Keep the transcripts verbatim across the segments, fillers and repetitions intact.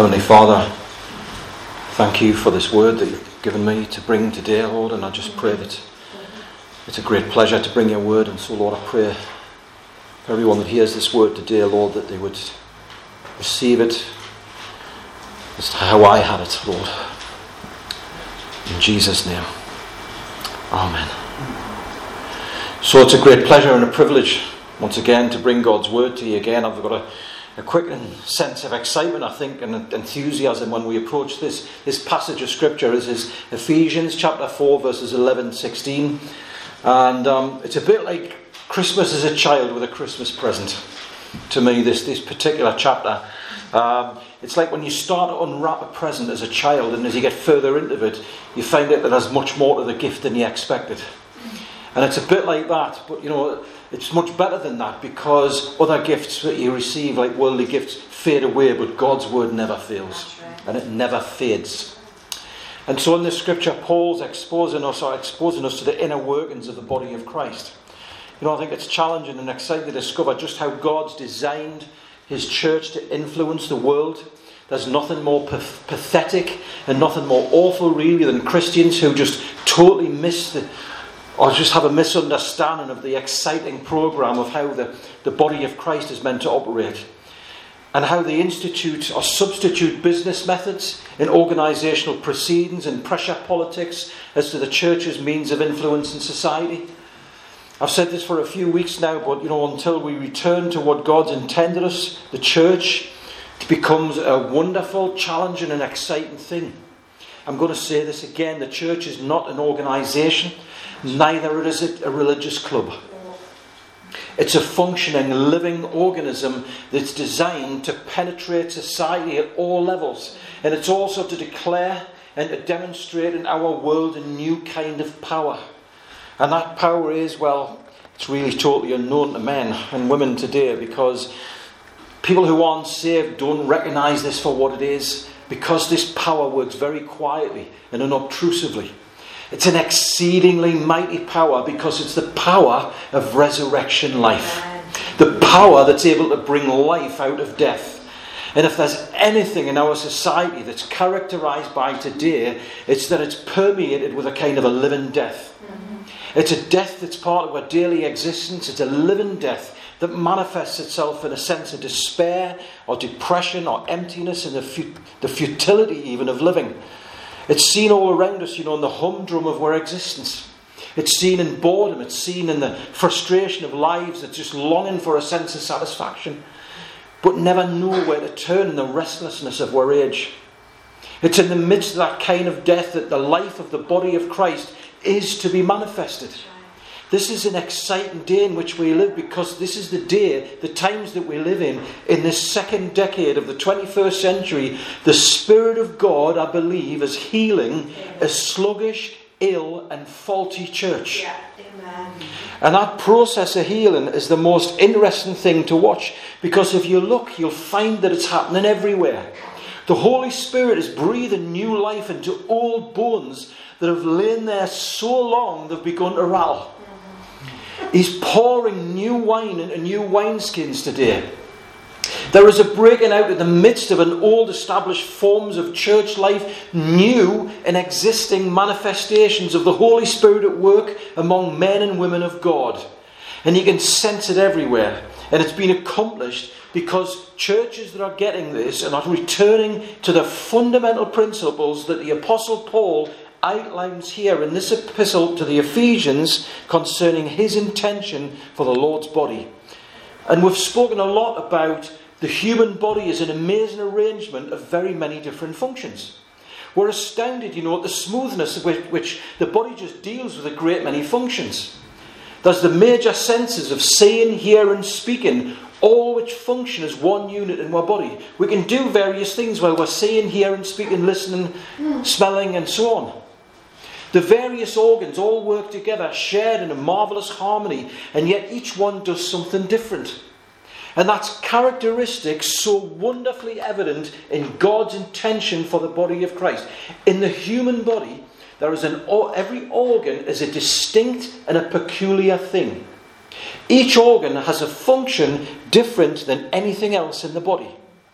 Heavenly Father, thank you for this word that you've given me to bring today, Lord, and I just pray that it's a great pleasure to bring your word, and so, Lord, I pray for everyone that hears this word today, Lord, that they would receive it as to how I had it, Lord. In Jesus' name, Amen. So it's a great pleasure and a privilege once again to bring God's word to you again. I've got a A quickening sense of excitement, I think, and enthusiasm when we approach this. This passage of scripture is, is Ephesians chapter four, verses eleven, sixteen. And um, it's a bit like Christmas as a child with a Christmas present. To me, this, this particular chapter. Um, it's like when you start to unwrap a present as a child, and as you get further into it, you find out that there's much more to the gift than you expected. And it's a bit like that, but you know, it's much better than that, because other gifts that you receive, like worldly gifts, fade away, but God's word never fails. Right. And it never fades. And so in this scripture, Paul's exposing us, or exposing us to the inner workings of the body of Christ. You know, I think it's challenging and exciting to discover just how God's designed his church to influence the world. There's nothing more p- pathetic and nothing more awful, really, than Christians who just totally miss the... or just have a misunderstanding of the exciting programme of how the, the body of Christ is meant to operate, and how they institute or substitute business methods in organisational proceedings and pressure politics as to the church's means of influence in society. I've said this for a few weeks now, but you know, until we return to what God's intended us, the church, it becomes a wonderful, challenging and exciting thing. I'm going to say this again, the church is not an organisation. Neither is it a religious club. It's a functioning, living organism that's designed to penetrate society at all levels. And it's also to declare and to demonstrate in our world a new kind of power. And that power is, well, it's really totally unknown to men and women today, because people who aren't saved don't recognise this for what it is, because this power works very quietly and unobtrusively. It's an exceedingly mighty power, because it's the power of resurrection life. The power that's able to bring life out of death. And if there's anything in our society that's characterised by today, it's that it's permeated with a kind of a living death. Mm-hmm. It's a death that's part of our daily existence. It's a living death that manifests itself in a sense of despair or depression or emptiness, and the, fut- the futility even of living. It's seen all around us, you know, in the humdrum of our existence. It's seen in boredom. It's seen in the frustration of lives that's just longing for a sense of satisfaction, but never know where to turn in the restlessness of our age. It's in the midst of that kind of death that the life of the body of Christ is to be manifested. This is an exciting day in which we live, because this is the day, the times that we live in, in this second decade of the twenty-first century. The Spirit of God, I believe, is healing a sluggish, ill and faulty church. Yeah. Amen. And that process of healing is the most interesting thing to watch, because if you look, you'll find that it's happening everywhere. The Holy Spirit is breathing new life into old bones that have lain there so long they've begun to rattle. He's pouring new wine into new wineskins today. There is a breaking out in the midst of an old established forms of church life, new and existing manifestations of the Holy Spirit at work among men and women of God. And you can sense it everywhere. And it's been accomplished because churches that are getting this and are returning to the fundamental principles that the Apostle Paul outlines here in this epistle to the Ephesians concerning his intention for the Lord's body. And we've spoken a lot about the human body as an amazing arrangement of very many different functions. We're astounded, you know, at the smoothness with which the body just deals with a great many functions. There's the major senses of seeing, hearing, speaking, all which function as one unit in our body. We can do various things while we're seeing, hearing, speaking, listening, smelling and so on. The various organs all work together, shared in a marvellous harmony, and yet each one does something different. And that's characteristic so wonderfully evident in God's intention for the body of Christ. In the human body, there is an every organ is a distinct and a peculiar thing. Each organ has a function different than anything else in the body.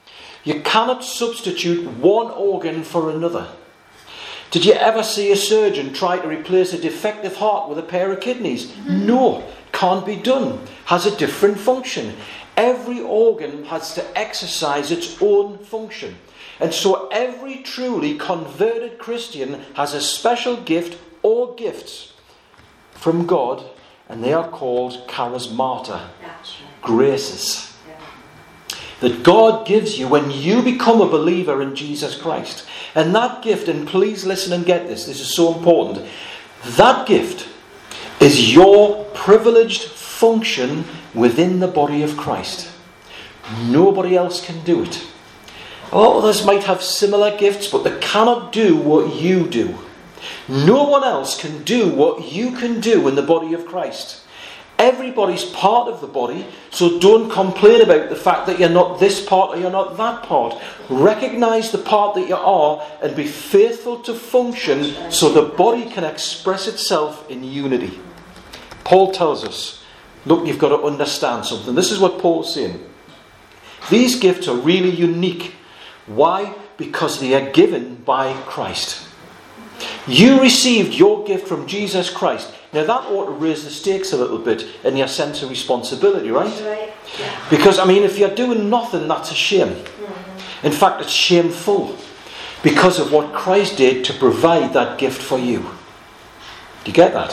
You cannot substitute one organ for another. Did you ever see a surgeon try to replace a defective heart with a pair of kidneys? No, can't be done. Has a different function. Every organ has to exercise its own function. And so every truly converted Christian has a special gift or gifts from God, and they are called charismata, graces, that God gives you when you become a believer in Jesus Christ. And that gift, and please listen and get this, this is so important, that gift is your privileged function within the body of Christ. Nobody else can do it. Oh, others might have similar gifts, but they cannot do what you do. No one else can do what you can do in the body of Christ. Everybody's part of the body, so don't complain about the fact that you're not this part or you're not that part. Recognise the part that you are and be faithful to function so the body can express itself in unity. Paul tells us, look, you've got to understand something. This is what Paul's saying. These gifts are really unique. Why? Because they are given by Christ. You received your gift from Jesus Christ. Now that ought to raise the stakes a little bit in your sense of responsibility, right? Right. Yeah. Because, I mean, if you're doing nothing, that's a shame. Mm-hmm. In fact, it's shameful because of what Christ did to provide that gift for you. Do you get that?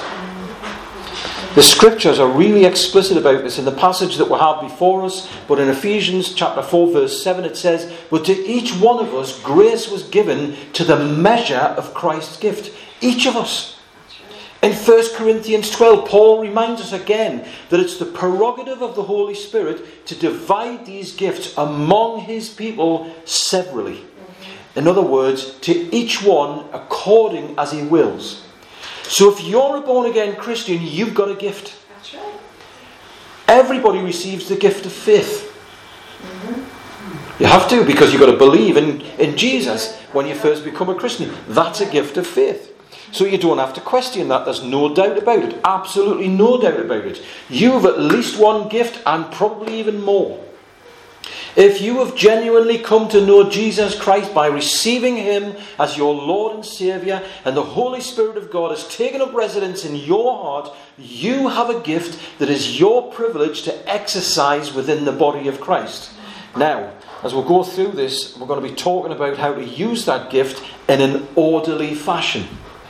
The scriptures are really explicit about this in the passage that we have before us. But in Ephesians chapter four verse seven it says, but to each one of us grace was given to the measure of Christ's gift. Each of us. In First Corinthians twelve, Paul reminds us again that it's the prerogative of the Holy Spirit to divide these gifts among his people severally. In other words, to each one according as he wills. So if you're a born-again Christian, you've got a gift. That's right. Everybody receives the gift of faith. Mm-hmm. You have to, because you've got to believe in, in Jesus when you first become a Christian. That's a gift of faith. So you don't have to question that. There's no doubt about it. Absolutely no doubt about it. You've at least one gift and probably even more. If you have genuinely come to know Jesus Christ by receiving him as your Lord and Saviour, and the Holy Spirit of God has taken up residence in your heart, you have a gift that is your privilege to exercise within the body of Christ. Now, as we'll go through this, we're going to be talking about how to use that gift in an orderly fashion.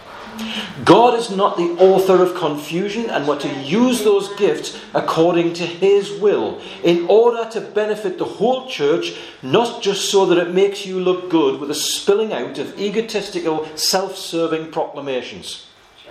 God is not the author of confusion, and we're to use those gifts according to his will in order to benefit the whole church, not just so that it makes you look good with a spilling out of egotistical, self-serving proclamations.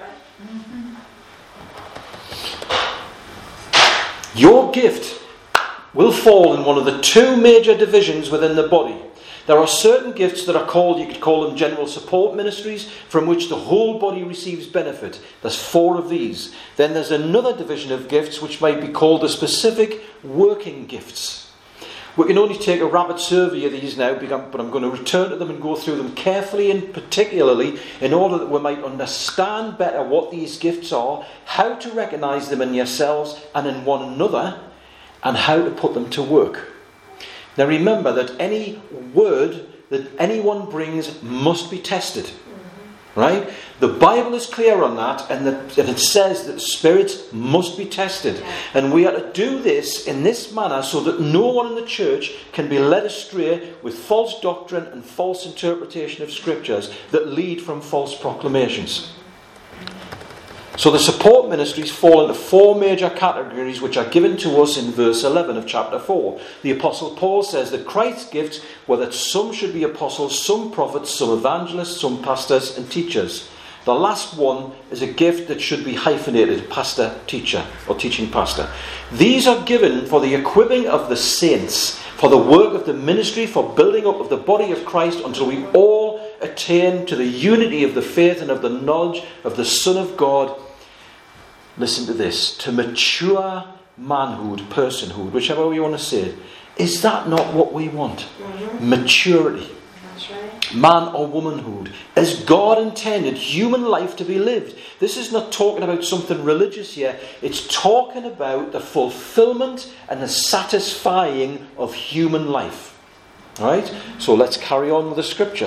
Your gift will fall in one of the two major divisions within the body. There are certain gifts that are called, you could call them general support ministries, from which the whole body receives benefit. There's four of these. Then there's another division of gifts which might be called the specific working gifts. We can only take a rapid survey of these now, but I'm going to return to them and go through them carefully and particularly in order that we might understand better what these gifts are, how to recognise them in yourselves and in one another, and how to put them to work. Now remember that any word that anyone brings must be tested. Right? The Bible is clear on that, and, that, and it says that spirits must be tested. And we are to do this in this manner so that no one in the church can be led astray with false doctrine and false interpretation of scriptures that lead from false proclamations. So the support ministries fall into four major categories which are given to us in verse eleven of chapter four. The Apostle Paul says that Christ's gifts were that some should be apostles, some prophets, some evangelists, some pastors and teachers. The last one is a gift that should be hyphenated, pastor, teacher, or teaching pastor. These are given for the equipping of the saints, for the work of the ministry, for building up of the body of Christ until we all attain to the unity of the faith and of the knowledge of the Son of God. Listen to this. To mature manhood, personhood, whichever way you want to say it. Is that not what we want? Mm-hmm. Maturity. That's right. Man or womanhood. As God intended human life to be lived. This is not talking about something religious here. It's talking about the fulfillment and the satisfying of human life. Alright? So let's carry on with the scripture.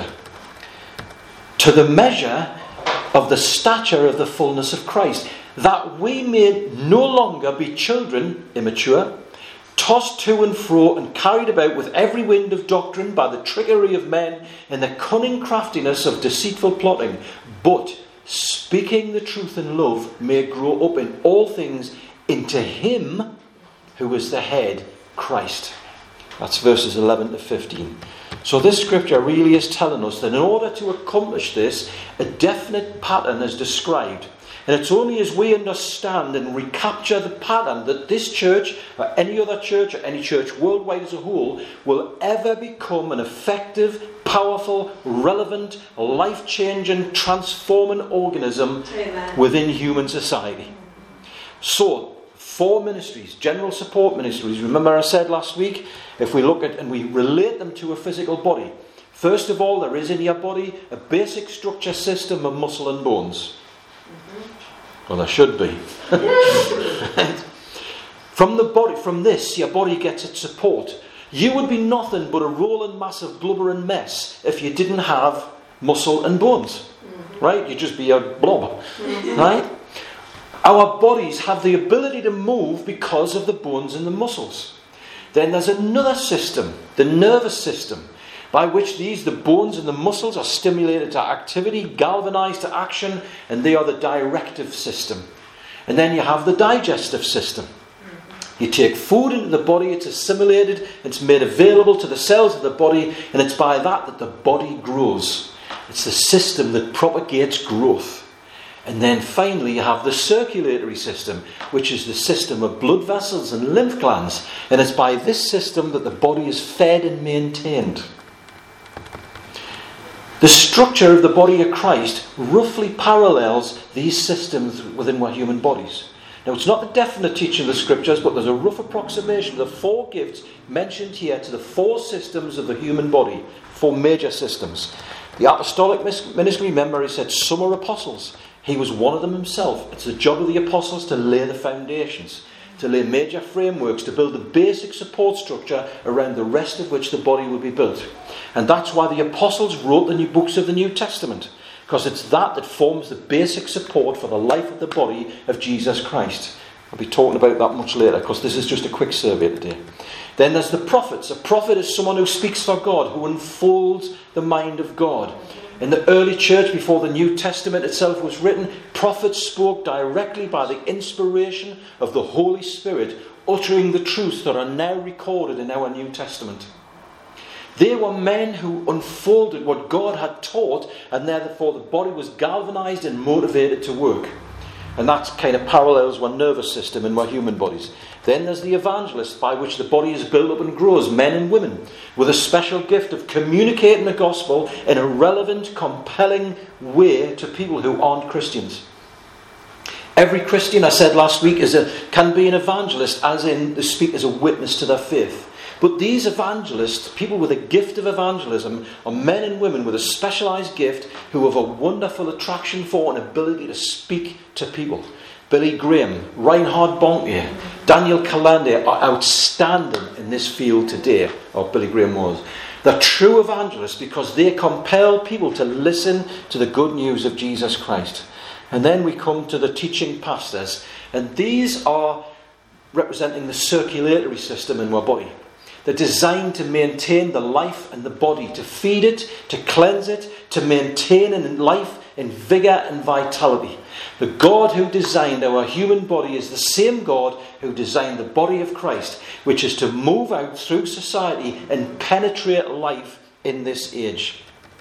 To the measure of the stature of the fullness of Christ, that we may no longer be children, immature, tossed to and fro and carried about with every wind of doctrine by the trickery of men and the cunning craftiness of deceitful plotting, but speaking the truth in love may grow up in all things into him who is the head, Christ. That's verses eleven to fifteen. So this scripture really is telling us that in order to accomplish this, a definite pattern is described. And it's only as we understand and recapture the pattern that this church, or any other church, or any church worldwide as a whole, will ever become an effective, powerful, relevant, life-changing, transforming organism Amen. Within human society. So, four ministries, general support ministries. Remember I said last week, if we look at and we relate them to a physical body. First of all, there is in your body a basic structure system of muscle and bones. Well, there should be. Right? From the body, from this, your body gets its support. You would be nothing but a rolling mass of blubbering mess if you didn't have muscle and bones. Right? You'd just be a blob. Right? Our bodies have the ability to move because of the bones and the muscles. Then there's another system, the nervous system, by which these, the bones and the muscles, are stimulated to activity, galvanized to action, and they are the directive system. And then you have the digestive system. You take food into the body, it's assimilated, it's made available to the cells of the body, and it's by that that the body grows. It's the system that propagates growth. And then finally you have the circulatory system, which is the system of blood vessels and lymph glands. And it's by this system that the body is fed and maintained. The structure of the body of Christ roughly parallels these systems within our human bodies. Now, it's not the definite teaching of the scriptures, but there's a rough approximation of the four gifts mentioned here to the four systems of the human body, four major systems. The apostolic ministry, remember, he said some are apostles. He was one of them himself. It's the job of the apostles to lay the foundations, to lay major frameworks, to build the basic support structure around the rest of which the body will be built. And that's why the apostles wrote the new books of the New Testament, because it's that that forms the basic support for the life of the body of Jesus Christ. I'll be talking about that much later, because this is just a quick survey today. Then there's the prophets. A prophet is someone who speaks for God, who unfolds the mind of God. In the early church, before the New Testament itself was written, prophets spoke directly by the inspiration of the Holy Spirit, uttering the truths that are now recorded in our New Testament. They were men who unfolded what God had taught, and therefore the body was galvanized and motivated to work. And that kind of parallels our nervous system and our human bodies. Then there's the evangelists, by which the body is built up and grows, men and women, with a special gift of communicating the gospel in a relevant, compelling way to people who aren't Christians. Every Christian, I said last week, is a, can be an evangelist, as in they speak as a witness to their faith. But these evangelists, people with a gift of evangelism, are men and women with a specialised gift who have a wonderful attraction for and ability to speak to people. Billy Graham, Reinhard Bonnke, Daniel Kalande are outstanding in this field today, or Billy Graham was. They're true evangelists because they compel people to listen to the good news of Jesus Christ. And then we come to the teaching pastors, and these are representing the circulatory system in our body. They're designed to maintain the life and the body, to feed it, to cleanse it, to maintain in life in vigour and vitality. The God who designed our human body is the same God who designed the body of Christ, which is to move out through society and penetrate life in this age.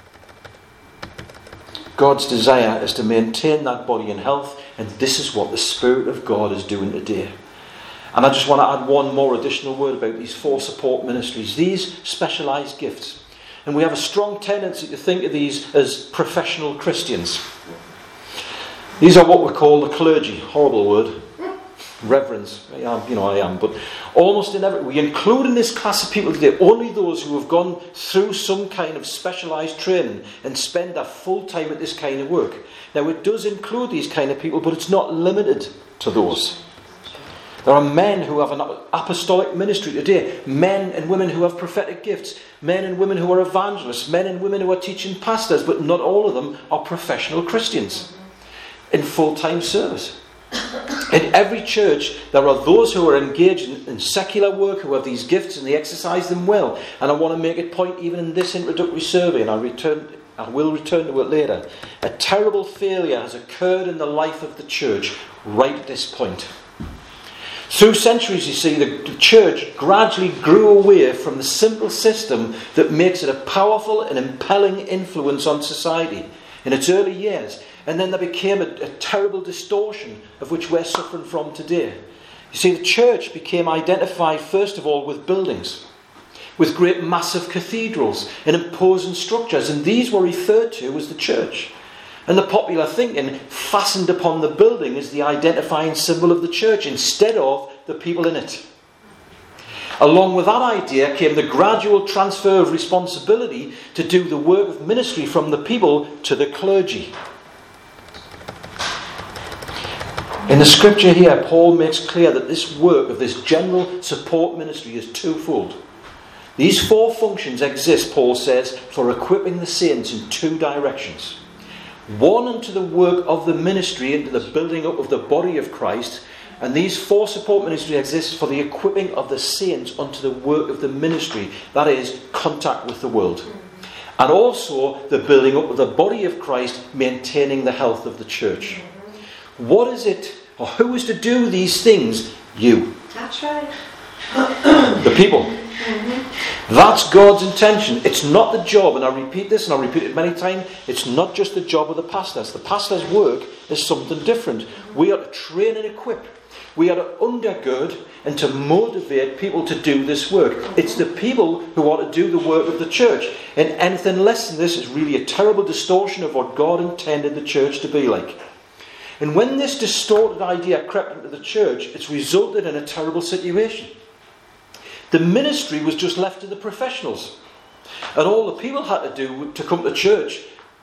God's desire is to maintain that body in health, and this is what the Spirit of God is doing today. And I just want to add one more additional word about these four support ministries, these specialised gifts. And we have a strong tendency to think of these as professional Christians. These are what we call the clergy. Horrible word. Reverends. I am, you know, I am. But almost in every, we include in this class of people today only those who have gone through some kind of specialised training and spend their full time at this kind of work. Now, it does include these kind of people, but it's not limited to those. There are men who have an apostolic ministry today, men and women who have prophetic gifts, men and women who are evangelists, men and women who are teaching pastors, but not all of them are professional Christians in full-time service. In every church, there are those who are engaged in, in secular work, who have these gifts and they exercise them well. And I want to make a point even in this introductory survey, and I'll return, I will return to it later. A terrible failure has occurred in the life of the church right at this point. Through centuries, you see, the church gradually grew away from the simple system that makes it a powerful and impelling influence on society in its early years. And then there became a, a terrible distortion of which we're suffering from today. You see, the church became identified, first of all, with buildings, with great massive cathedrals and imposing structures. And these were referred to as the church. And the popular thinking fastened upon the building as the identifying symbol of the church instead of the people in it. Along with that idea came the gradual transfer of responsibility to do the work of ministry from the people to the clergy. In the scripture here, Paul makes clear that this work of this general support ministry is twofold. These four functions exist, Paul says, for equipping the saints in two directions. One unto the work of the ministry, into the building up of the body of Christ. And these four support ministries exist for the equipping of the saints unto the work of the ministry. That is, contact with the world. And also the building up of the body of Christ, maintaining the health of the church. What is it, or who is to do these things? You. That's right. The people. Mm-hmm. That's God's intention. It's not the job, and I repeat this and I'll repeat it many times, it's not just the job of the pastors. The pastor's work is something different. We are to train and equip. We are to undergird and to motivate people to do this work. It's the people who are to do the work of the church. And anything less than this is really a terrible distortion of what God intended the church to be like. And when this distorted idea crept into the church, it's resulted in a terrible situation. The ministry was just left to the professionals. And all the people had to do to come to church,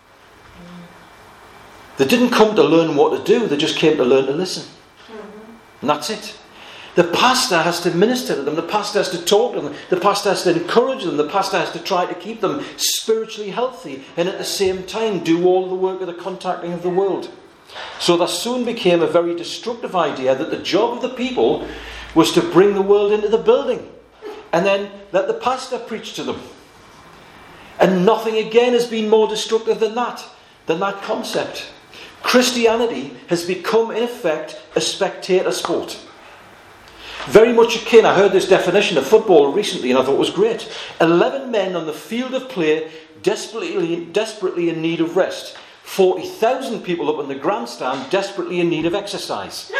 they didn't come to learn what to do, they just came to learn to listen. And that's it. The pastor has to minister to them, the pastor has to talk to them, the pastor has to encourage them, the pastor has to try to keep them spiritually healthy, and at the same time do all the work of the contacting of the world. So there soon became a very destructive idea that the job of the people was to bring the world into the building and then let the pastor preach to them. And nothing again has been more destructive than that, than that concept. Christianity has become in effect a spectator sport. Very much akin, I heard this definition of football recently and I thought it was great. Eleven men on the field of play desperately, desperately in need of rest. forty thousand people up in the grandstand desperately in need of exercise.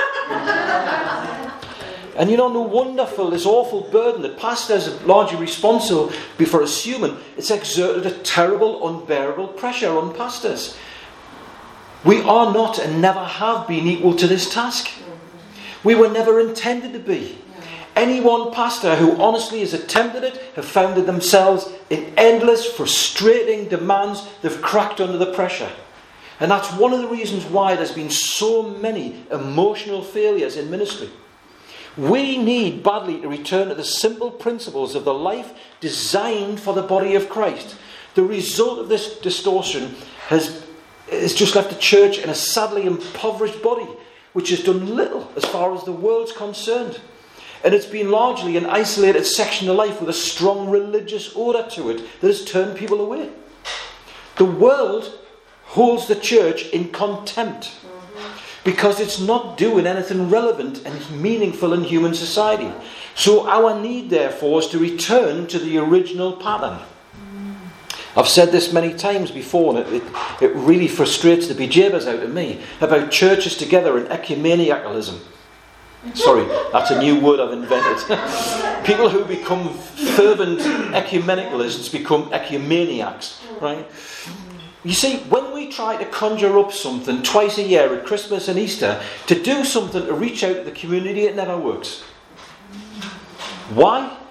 And you know, no wonder for this awful burden that pastors are largely responsible for assuming, it's exerted a terrible, unbearable pressure on pastors. We are not and never have been equal to this task. We were never intended to be. Any one pastor who honestly has attempted it have found themselves in endless, frustrating demands. They've cracked under the pressure. And that's one of the reasons why there's been so many emotional failures in ministry. We need badly to return to the simple principles of the life designed for the body of Christ. The result of this distortion has, has just left the church in a sadly impoverished body, which has done little as far as the world's concerned. And it's been largely an isolated section of life with a strong religious odour to it that has turned people away. The world holds the church in contempt because it's not doing anything relevant and meaningful in human society. So our need, therefore, is to return to the original pattern. I've said this many times before, and it, it, it really frustrates the bejeebers out of me, about churches together and ecumeniacalism. Sorry, that's a new word I've invented. People who become fervent ecumenicalists become ecumeniacs, right? You see, when we try to conjure up something twice a year at Christmas and Easter to do something to reach out to the community, it never works. Why?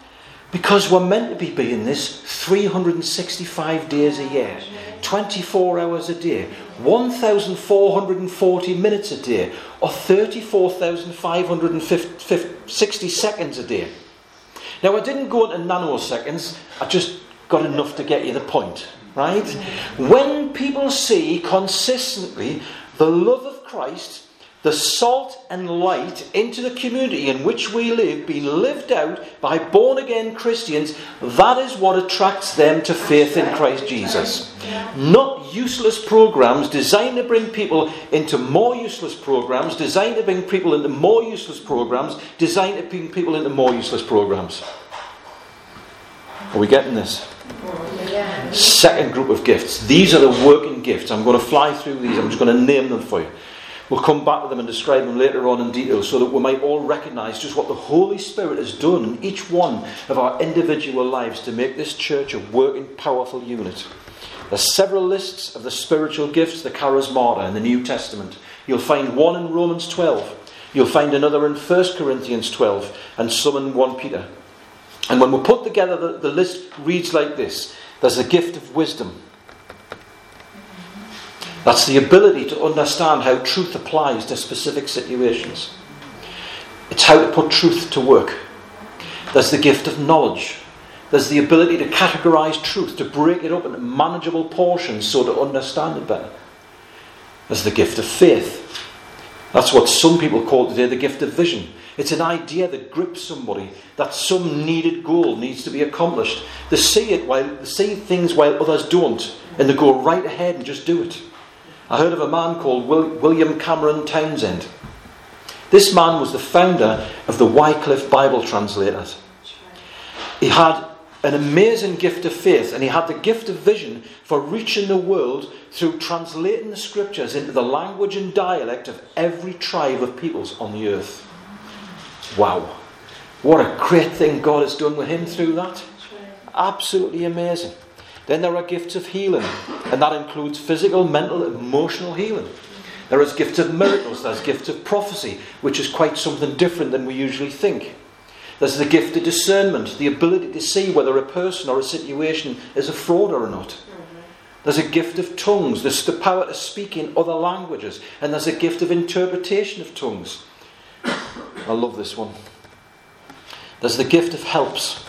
Because we're meant to be doing this three hundred sixty-five days a year, twenty-four hours a day, one thousand four hundred forty minutes a day, or thirty-four thousand five hundred sixty seconds a day. Now, I didn't go into nanoseconds, I just got enough to get you the point, right? When people see consistently the love of Christ, the salt and light into the community in which we live, being lived out by born-again Christians, that is what attracts them to faith in Christ Jesus. Not useless programs designed to bring people into more useless programs, designed to bring people into more useless programs, designed to bring people into more useless programs. Are we getting this? Second group of gifts. These are the working gifts. I'm going to fly through these. I'm just going to name them for you. We'll come back to them and describe them later on in detail so that we might all recognise just what the Holy Spirit has done in each one of our individual lives to make this church a working, powerful unit. There's several lists of the spiritual gifts, the charismata, in the New Testament. You'll find one in Romans twelve. You'll find another in First Corinthians twelve and some in First Peter. And when we put together, the, the list reads like this. There's the gift of wisdom. That's the ability to understand how truth applies to specific situations. It's how to put truth to work. There's the gift of knowledge. There's the ability to categorise truth, to break it up into manageable portions so to understand it better. There's the gift of faith. That's what some people call today the gift of vision. It's an idea that grips somebody, that some needed goal needs to be accomplished. They see it while they see things while others don't, and they go right ahead and just do it. I heard of a man called William Cameron Townsend. This man was the founder of the Wycliffe Bible Translators. He had an amazing gift of faith, and he had the gift of vision for reaching the world through translating the scriptures into the language and dialect of every tribe of peoples on the earth. Wow. What a great thing God has done with him through that. Absolutely amazing. Then there are gifts of healing, and that includes physical, mental, emotional healing. There is gifts of miracles, there's gifts of prophecy, which is quite something different than we usually think. There's the gift of discernment, the ability to see whether a person or a situation is a fraud or not. There's a gift of tongues, there's the power to speak in other languages, and there's a gift of interpretation of tongues. I love this one. There's the gift of helps.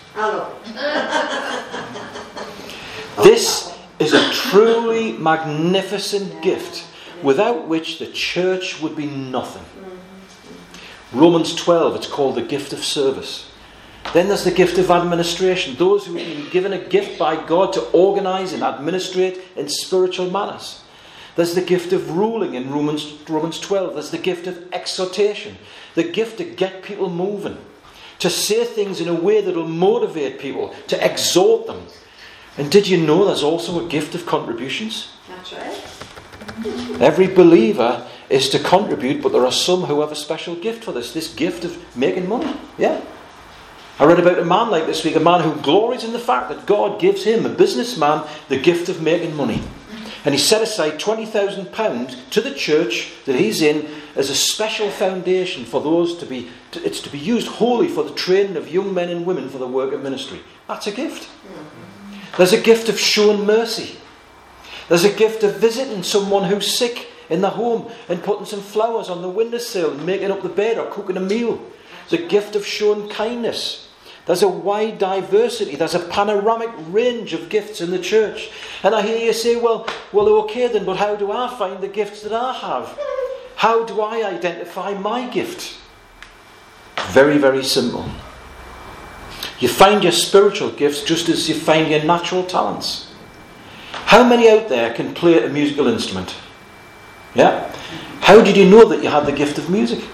This is a truly magnificent gift without which the church would be nothing. Romans twelve, it's called the gift of service. Then there's the gift of administration. Those who have been given a gift by God to organise and administrate in spiritual manners. There's the gift of ruling in Romans, Romans twelve. There's the gift of exhortation. The gift to get people moving. To say things in a way that will motivate people. To exhort them. And did you know there's also a gift of contributions? That's right. Every believer is to contribute, but there are some who have a special gift for this. This gift of making money. Yeah. I read about a man like this week, a man who glories in the fact that God gives him, a businessman, the gift of making money. And he set aside twenty thousand pounds to the church that he's in as a special foundation for those to be, to, it's to be used wholly for the training of young men and women for the work of ministry. That's a gift. There's a gift of showing mercy. There's a gift of visiting someone who's sick in the home and putting some flowers on the windowsill and making up the bed or cooking a meal. There's a gift of showing kindness. There's a wide diversity. There's a panoramic range of gifts in the church. And I hear you say, well, well, okay then, but how do I find the gifts that I have? How do I identify my gift? Very, very simple. You find your spiritual gifts just as you find your natural talents. How many out there can play a musical instrument? Yeah? How did you know that you had the gift of music?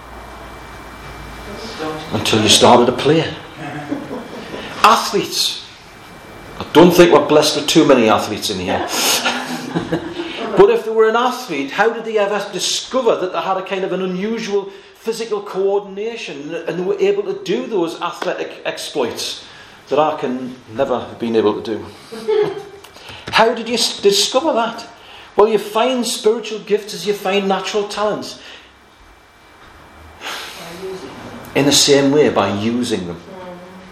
Until you started to play. Athletes. I don't think we're blessed with too many athletes in here. But if they were an athlete, how did they ever discover that they had a kind of an unusual physical coordination and they were able to do those athletic exploits that I can never have been able to do? How did you discover that? Well, you find spiritual gifts as you find natural talents. In the same way, by using them.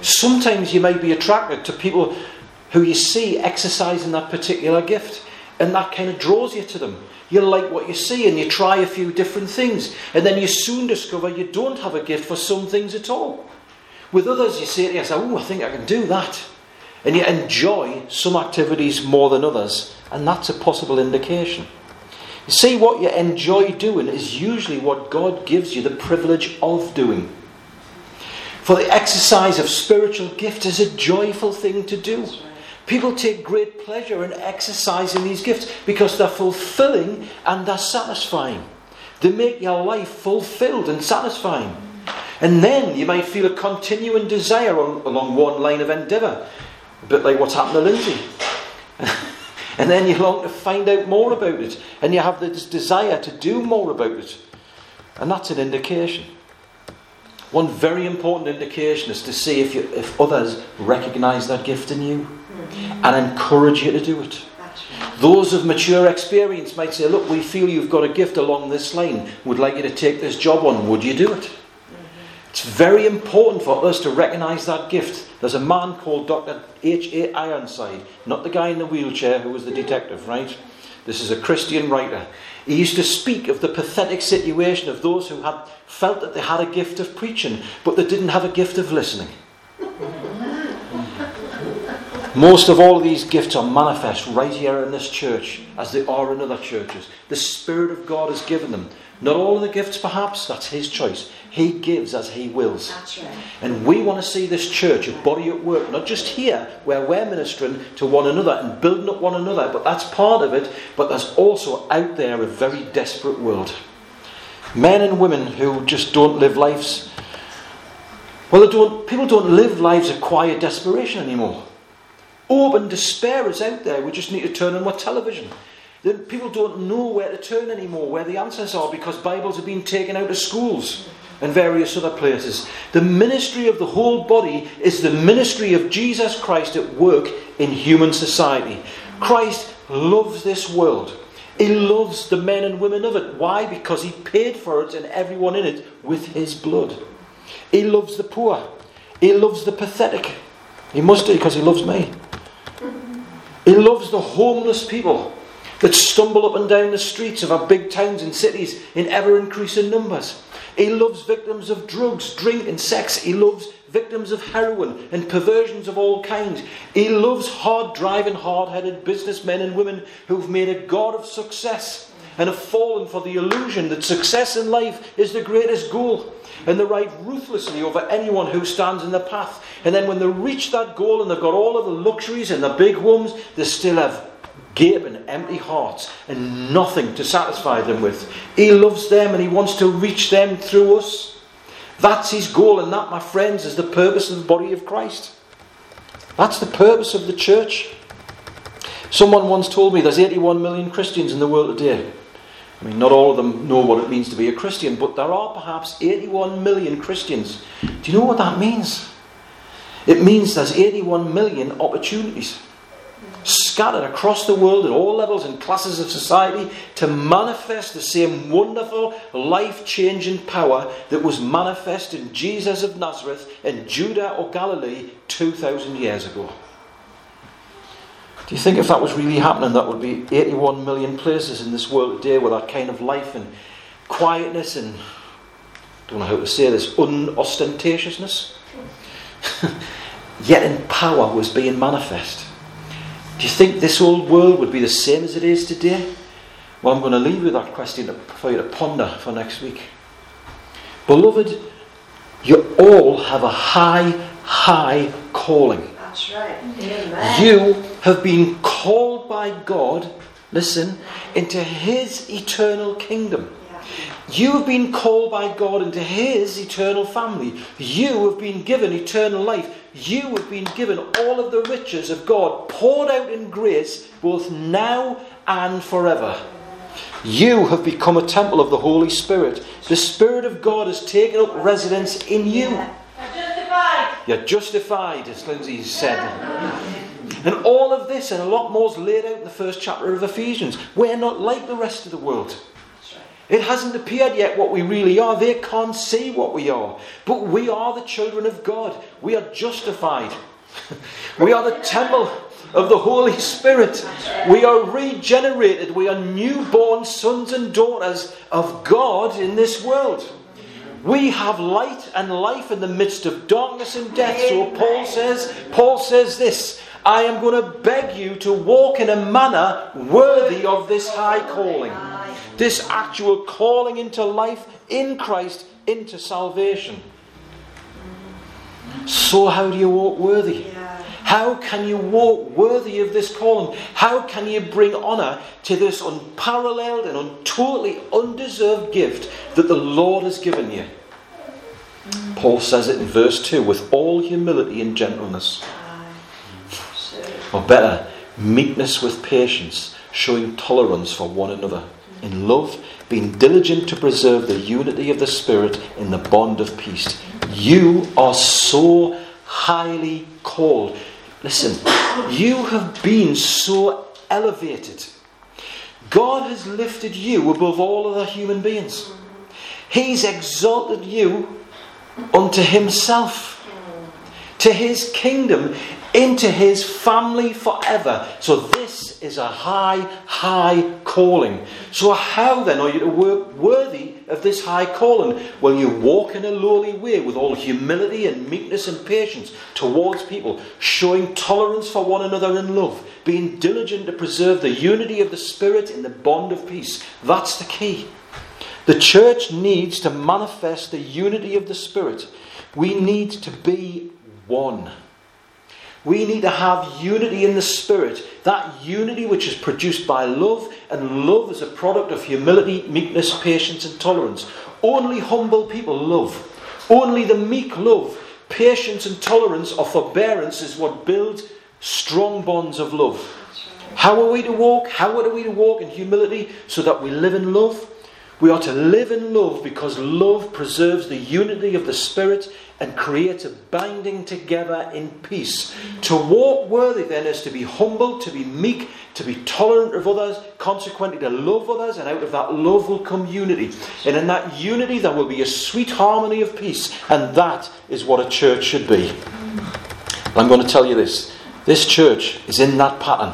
Sometimes you might be attracted to people who you see exercising that particular gift, and that kind of draws you to them. You like what you see and you try a few different things, and then you soon discover you don't have a gift for some things at all. With others, you say to yourself, oh, I think I can do that. And you enjoy some activities more than others, and that's a possible indication. You see, what you enjoy doing is usually what God gives you the privilege of doing. For the exercise of spiritual gift is a joyful thing to do. People take great pleasure in exercising these gifts because they're fulfilling and they're satisfying. They make your life fulfilled and satisfying. And then you might feel a continuing desire along one line of endeavour. A bit like what's happened to Lindsay. And then you long to find out more about it. And you have this desire to do more about it. And that's an indication. One very important indication is to see if, you, if others recognise that gift in you and encourage you to do it. Those of mature experience might say, look, we feel you've got a gift along this line. We'd like you to take this job on. Would you do it? It's very important for us to recognise that gift. There's a man called Doctor H A Ironside, not the guy in the wheelchair who was the detective, right? This is a Christian writer. He used to speak of the pathetic situation of those who had felt that they had a gift of preaching, but they didn't have a gift of listening. Most of all of these gifts are manifest right here in this church, as they are in other churches. The Spirit of God has given them. Not all of the gifts, perhaps, that's His choice. He gives as He wills. That's right. And we want to see this church a body at work, not just here, where we're ministering to one another and building up one another, but that's part of it. But there's also out there a very desperate world. Men and women who just don't live lives. Well, they don't, people don't live lives of quiet desperation anymore. Open despair is out there. We just need to turn on our television. Then people don't know where to turn anymore, where the answers are, because Bibles have been taken out of schools and various other places. The ministry of the whole body is the ministry of Jesus Christ at work in human society. Christ loves this world. He loves the men and women of it. Why? Because He paid for it and everyone in it with His blood. He loves the poor. He loves the pathetic. He must do, because He loves me. He loves the homeless people that stumble up and down the streets of our big towns and cities in ever-increasing numbers. He loves victims of drugs, drink and sex. He loves victims of heroin and perversions of all kinds. He loves hard-driving, hard-headed businessmen and women who've made a god of success and have fallen for the illusion that success in life is the greatest goal, and they ride ruthlessly over anyone who stands in the path. And then when they reach that goal and they've got all of the luxuries and the big homes, they still have gaping empty hearts and nothing to satisfy them with. He loves them and He wants to reach them through us. That's His goal, and that, my friends, is the purpose of the body of Christ. That's the purpose of the church. Someone once told me there's eighty-one million Christians in the world today. I mean, not all of them know what it means to be a Christian, but there are perhaps eighty-one million Christians. Do you know what that means? It means there's eighty-one million opportunities scattered across the world at all levels and classes of society to manifest the same wonderful, life-changing power that was manifest in Jesus of Nazareth in Judah or Galilee two thousand years ago. Do you think if that was really happening, that would be eighty-one million places in this world today with that kind of life and quietness and, I don't know how to say this, unostentatiousness? Yet in power was being manifest. Do you think this old world would be the same as it is today? Well, I'm going to leave you with that question for you to ponder for next week. Beloved, you all have a high, high calling. That's right. Amen. You have been called by God, listen, into His eternal kingdom. You have been called by God into His eternal family. You have been given eternal life. You have been given all of the riches of God poured out in grace, both now and forever. You have become a temple of the Holy Spirit. The Spirit of God has taken up residence in you. You're justified. You're justified, as Lindsay said. And all of this and a lot more is laid out in the first chapter of Ephesians. We're not like the rest of the world. It hasn't appeared yet what we really are. They can't see what we are. But we are the children of God. We are justified. We are the temple of the Holy Spirit. We are regenerated. We are newborn sons and daughters of God in this world. We have light and life in the midst of darkness and death. So Paul says, Paul says this, I am going to beg you to walk in a manner worthy of this high calling. This actual calling into life in Christ, into salvation. So how do you walk worthy? How can you walk worthy of this calling? How can you bring honour to this unparalleled and un- totally undeserved gift that the Lord has given you? Paul says it in verse two, with all humility and gentleness. Or better, meekness with patience, showing tolerance for one another. In love, being diligent to preserve the unity of the Spirit in the bond of peace. You are so highly called. Listen, you have been so elevated. God has lifted you above all other human beings. He's exalted you unto himself, to his kingdom, into his family forever. So this is a high, high calling. So how then are you to work worthy of this high calling? Well, you walk in a lowly way with all humility and meekness and patience towards people, showing tolerance for one another in love, being diligent to preserve the unity of the Spirit in the bond of peace. That's the key. The church needs to manifest the unity of the Spirit. We need to be one. We need to have unity in the Spirit. That unity which is produced by love, and love is a product of humility, meekness, patience and tolerance. Only humble people love. Only the meek love. Patience and tolerance or forbearance is what builds strong bonds of love. How are we to walk? How are we to walk in humility so that we live in love? We are to live in love because love preserves the unity of the Spirit and creates a binding together in peace. To walk worthy then is to be humble, to be meek, to be tolerant of others, consequently to love others, and out of that love will come unity. And in that unity there will be a sweet harmony of peace, and that is what a church should be. I'm going to tell you this. This church is in that pattern.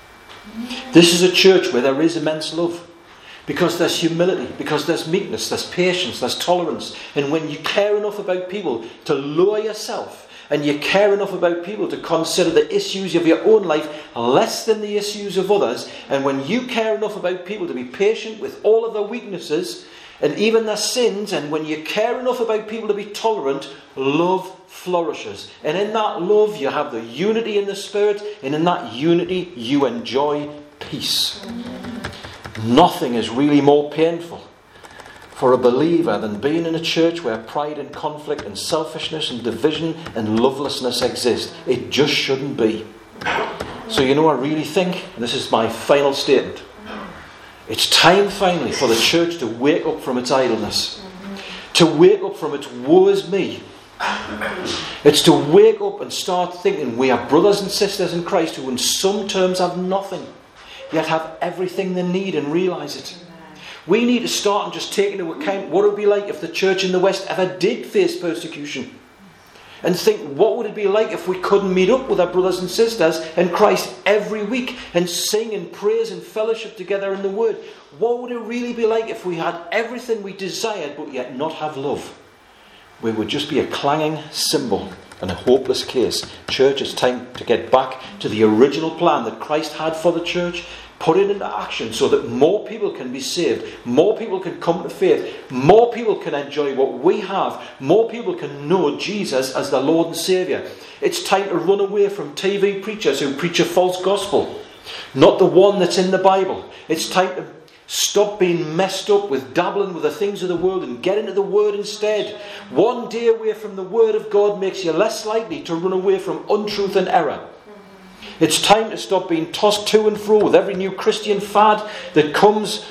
This is a church where there is immense love. Because there's humility, because there's meekness, there's patience, there's tolerance. And when you care enough about people to lower yourself, and you care enough about people to consider the issues of your own life less than the issues of others, and when you care enough about people to be patient with all of their weaknesses and even their sins, and when you care enough about people to be tolerant, love flourishes. And in that love you have the unity in the Spirit, and in that unity you enjoy peace. Nothing is really more painful for a believer than being in a church where pride and conflict and selfishness and division and lovelessness exist. It just shouldn't be. So you know, I really think, and this is my final statement, it's time finally for the church to wake up from its idleness, to wake up from its woe is me. It's to wake up and start thinking we are brothers and sisters in Christ who in some terms have nothing, yet have everything they need and realise it. We need to start and just take into account what it would be like if the church in the West ever did face persecution. And think, what would it be like if we couldn't meet up with our brothers and sisters in Christ every week and sing and praise and fellowship together in the Word? What would it really be like if we had everything we desired but yet not have love? We would just be a clanging cymbal and a hopeless case. Church, it's time to get back to the original plan that Christ had for the church. Put it into action so that more people can be saved, more people can come to faith, more people can enjoy what we have, more people can know Jesus as their Lord and Saviour. It's time to run away from T V preachers who preach a false gospel, not the one that's in the Bible. It's time to stop being messed up with dabbling with the things of the world and get into the Word instead. One day away from the Word of God makes you less likely to run away from untruth and error. It's time to stop being tossed to and fro with every new Christian fad that comes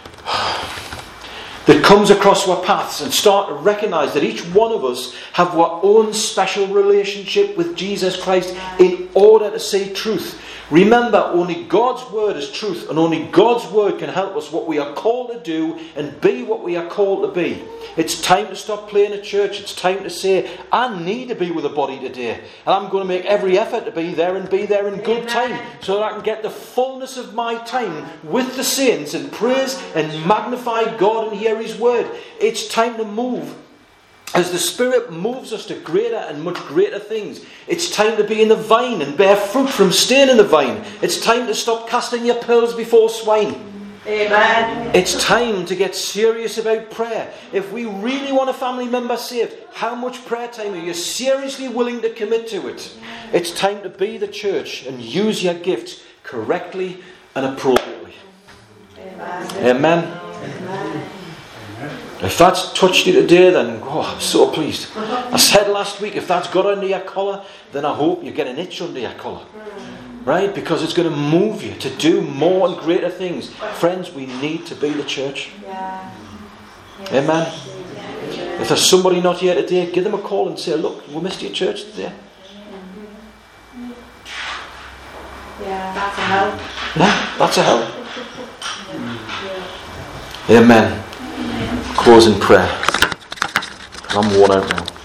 that comes across our paths, and start to recognise that each one of us have our own special relationship with Jesus Christ in order to see truth. Remember, only God's word is truth, and only God's word can help us what we are called to do and be what we are called to be. It's time to stop playing at church. It's time to say, I need to be with the body today, and I'm going to make every effort to be there and be there in good time, so that I can get the fullness of my time with the saints and praise and magnify God and hear His word. It's time to move. As the Spirit moves us to greater and much greater things, it's time to be in the vine and bear fruit from staying in the vine. It's time to stop casting your pearls before swine. Amen. It's time to get serious about prayer. If we really want a family member saved, how much prayer time are you seriously willing to commit to it? It's time to be the church and use your gifts correctly and appropriately. Amen. Amen. Amen. If that's touched you today, then oh, I'm so pleased. I said last week, if that's got under your collar, then I hope you get an itch under your collar. Right? Because it's going to move you to do more and greater things. Friends, we need to be the church. Amen. If there's somebody not here today, give them a call and say, look, we missed your church today. Yeah, that's a help. Yeah, that's a help. Amen. Close in prayer. I'm worn out now.